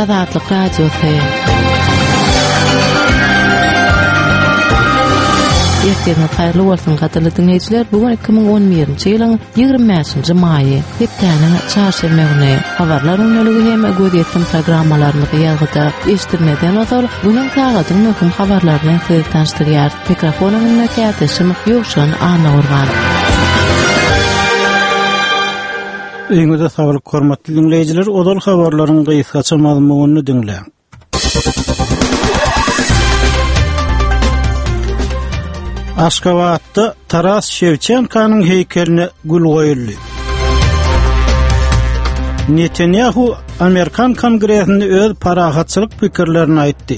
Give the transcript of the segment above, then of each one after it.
Azatlyk radiosu. Ertegen hayırlı bolsun gatyly dinleýijiler. Bugun 2011-nji ýylyň 25-nji maýy. Hepdeniň çarşamba güni habarlar öňeligi hem gödýetdim programmalaryny ýazyda eşitmeden olar. Bugun tagadyň möhüm habarlaryny size tanıştyrýar. Mikrofonyň näkäteşim ýokşan ana urgan. Eňde sabalyk hormatly dinleýijiler, odal habarlaryň gysgaça mazmunyny dinleýän. Aşgabatda Taras Şevçenkanyň heykeline gül goýuldy. Netanyahu Amerikan Kongresinde öz parahatçylyk pikirlerini aýtdy.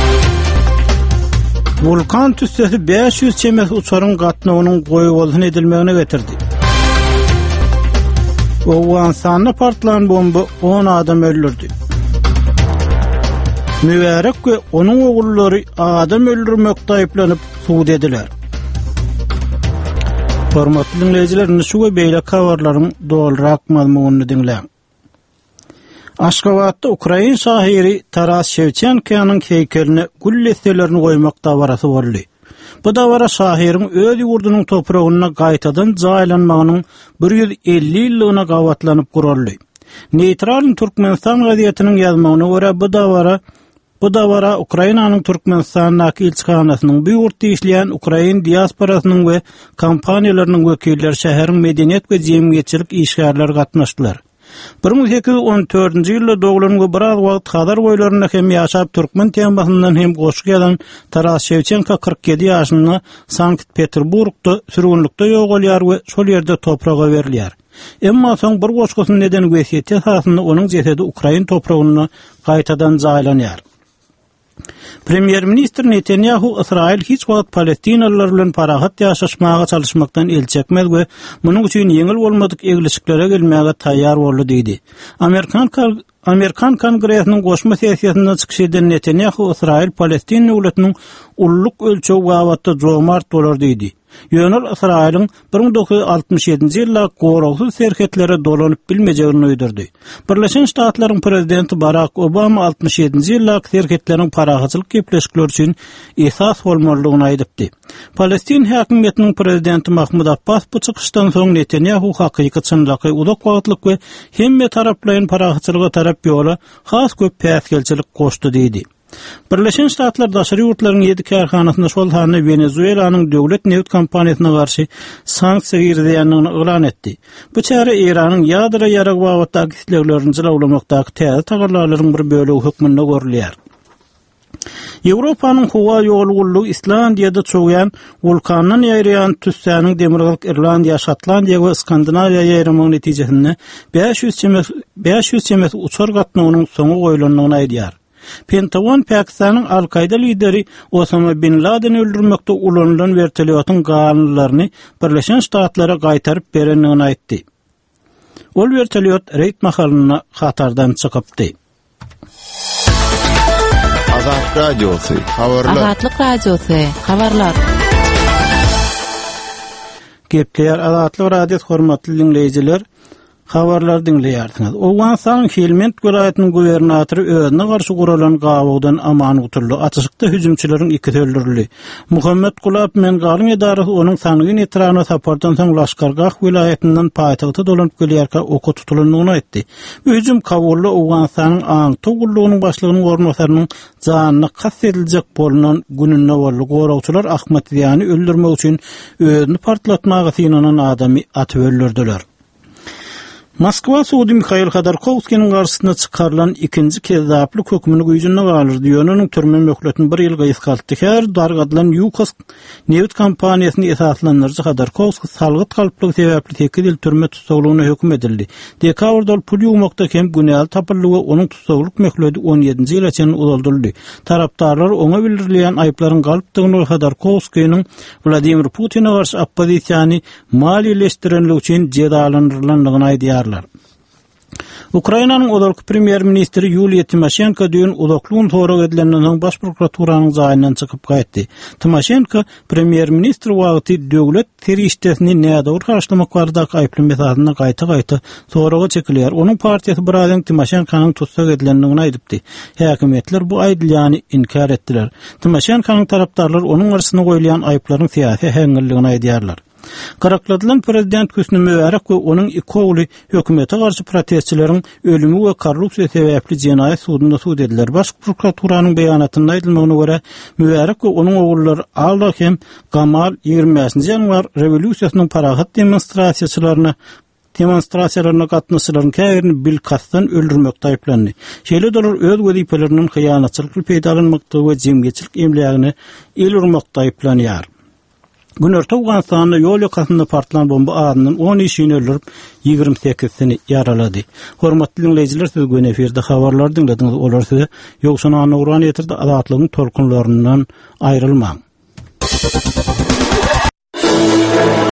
Vulkan tüssesi 500 çemes uçaryň gatnawynyň goýup edilmegine getirdi. Owgansanyna partlan bomba 10 adam öldürdi. Mübarek we onuň ogullary adam öldürmekde aýplanyp suud ediler. Hormatly dinleýijiler, şu we beýle habarlaryň dolrak mazmunyny dinleýän. Aşgabatda Ukraina şahyry Taras Şevçenkanyň heykeline gül lestelerini goýmakda barasy boldy. Bu dawara şahyryň öz ýurdunyň topragyna gaýtadan jaýlanmagynyň 150 ýylyna gawatlanyp guruldy. Neutral Türkmenistan gazetiniň ýazmagyna görä bu dawara Ukrainanyň Türkmenistanyň elçixanasynyň bu ýurtda işleýän Ukrain diasporasynyň we kompaniýalarynyň wekilleri şäheriň medeniýet we jemgyýetçilik işgärleri gatnaşdylar. 1814-nji ýylda doglan we biraz wagt Hazar boýlarynda hem ýaşap türkmen temasyndan hem goşuk ýazan Taras Şevçenka 47 ýaşynda Sankt-Peterburgda sürgünlikde ýogalýar we şol ýerde topraga berilýär. Emma soň bir goşgusyň neden wesiýeti esasynda onuň jesedi Ukraina topragyna gaýtadan jaýlanýar. Premier Minister Netanyahu Israil hiç wagt Palestinalılar bilen parahat ýaşaşmaga çalışmakdan el çekmez we munyň üçin ýeňil bolmadyk egleşiklere gelmäge taýýar boldy diýdi. Amerikan Kongresiniň goşma sessiýasynda çykyş eden Netanyahu Israil Palestina döwletiniň ulluk ölçeği wagtda jomart bolar diýdi. Ýöner Israil'in 1967-nji ýylda goragsyz serketlere dolanyp bilmejegini öýdürdi. Birleşen Ştatlaryň prezidenti Barack Obama 67-nji ýylda serketleriň parahatçylyk gepleşikleri üçin esas bolmalygyny aýdypdy. Palestin häkimetiniň prezidenti Mahmud Abbas bu çykyşdan soň Netanyahu hakyky çynlygy uzak wagtlyk we hemme taraplaryň parahatçylyga tarap ýola has köp päsgelçilik goşdy diýdi. Birleşen Ştatlar daşary ýurtlaryň 7 karhanasyna şol hany Venezuelanyň döwlet neft kompaniýasyna garşy sanksiýa girýändigini elan etdi. Bu çäre Iranyň ýadra ýarag wagtdaky isleglerini jylawlamakdaky täze tagarlaryň bir bölegi hökmünde görülýär. Ýewropanyň howa ýolgulygy Islandiýada çögýän vulkandan ýaýrayan tüssäniň demirgalyk Irlandiýa, Şotlandiýa we Skandinawiýa ýaýramynyň netijesinde 500 çemes uçar gatnawynyň soňy goýulandygyny aýdýar. Pentagon Pakistanyň Al-Qaida lideri Osama bin Laden'i öldürmekde ulanılan vertolyotyň ganunlaryny Birleşen Ştatlara gaýtaryp berenligini aýtdy. Ol vertolyot reýt mahalyna hatardan çykypdy. Azatlyk radiosu, habarlar. Azatlyk radiosu, habarlar. Gepleýär Azatlyk radiosu hormatly dinleýijiler. Habarlar dinleýärsiňiz. Owgansanyň Helmand welaýatynyň gubernatory özüne garşy guralan gawagdan aman gutuldy. Atışykda hüjümçileriň ikisi öldürildi. Muhammed Gulab men galyň edarasy onuň sanyny etrana sapardan soň Laşkargah welaýatynyň paýtagty dolanyp gelýärkä oku tutulandygyny aýtdy. Bu hüjüm kabully Owgansanyň aň togullygynyň başlygynyň ornasarynyň janyny kast ediljek bolunan gününe boldy. Gorawçylar Ahmediyany öldürmek üçin özüni partlatmagy synanan adamy atyp öldürdiler. Moskwa sudy Mikhail Khodorkovskiň garşysyna çykarylan ikinji kezzaplyk hökmüni güýjünde galyrdy. Ýöneň türme möhletini 1 ýylga ýyskatdy. Her dargadylan Yukos neft kompaniýasyny esaslandyrjy Khodorkovski salgyt galyplygy sebäpli 8 ýyl türme tutuklugyna hökm edildi. Dekabrda pul ýuwmakda hem günäl tapyldygy onuň tutukluk möhleti 17-nji ýyla çyn uzaldyldy. Tarapdarlar oňa bildirilýän aýplaryň galypdygyny Khodorkovskiň Vladimir Putin'e garşy oppozisiýany maliýeleşdirenligi üçin cezalandyrylanyny aýdýar. Ukrainanyň odalky premier ministri Yulia Tymoshenko düň uzaklygyň sorak edilenden baş prokuraturanyň zaýyndan çykyp gaýtdy. Tymoshenko premier ministr wagty döwlet terişdesini nädäwir karşylamak bardak aýply metadyna gaýta-gaýta soraga çekilýär. Onuň partiýasy birazdan Tymoshenkonyň tutsak edilendigini aýdypdy. Häkimetler bu aýdylýany inkar etdiler. Tymoshenkonyň tarapdarlary onuň arasynda goýulan aýplaryň syýasy häňgirligini aýdýarlar. Garakladylan prezident Hüsnü Mübarek we onuň iki ogly hökümete garşy protestçilerin ölümi we korrupsiýa sebäpli jenaýat sudunda sud ediler. Baş prokuraturanyň beýanatynda aýdylmagyna görä, Mübarek we onuň ogullary Alda hem Gamal 20-nji ýanwar rewolýusiýasynyň parahat demonstrasiýalaryna gatnaşylaryň käbirini bilkasdan öldürmekde aýplandy. Şeýle dolar öz wezipeleriniň hyýanatçylyk peýdalanmakda we jemgyçilik emlegini el urmakda aýplanýar. Günörte Awganistanda ýol ýokasynda partlan bomba adynyň 10 işini öldürüp 28-sini yaralady. Hormatly dinleýijiler, siz gün eferde habarlar dinlediňiz. Olar size ýokşana nurany ýetirdi, azatlygyň tolkunlaryndan aýrylmaň.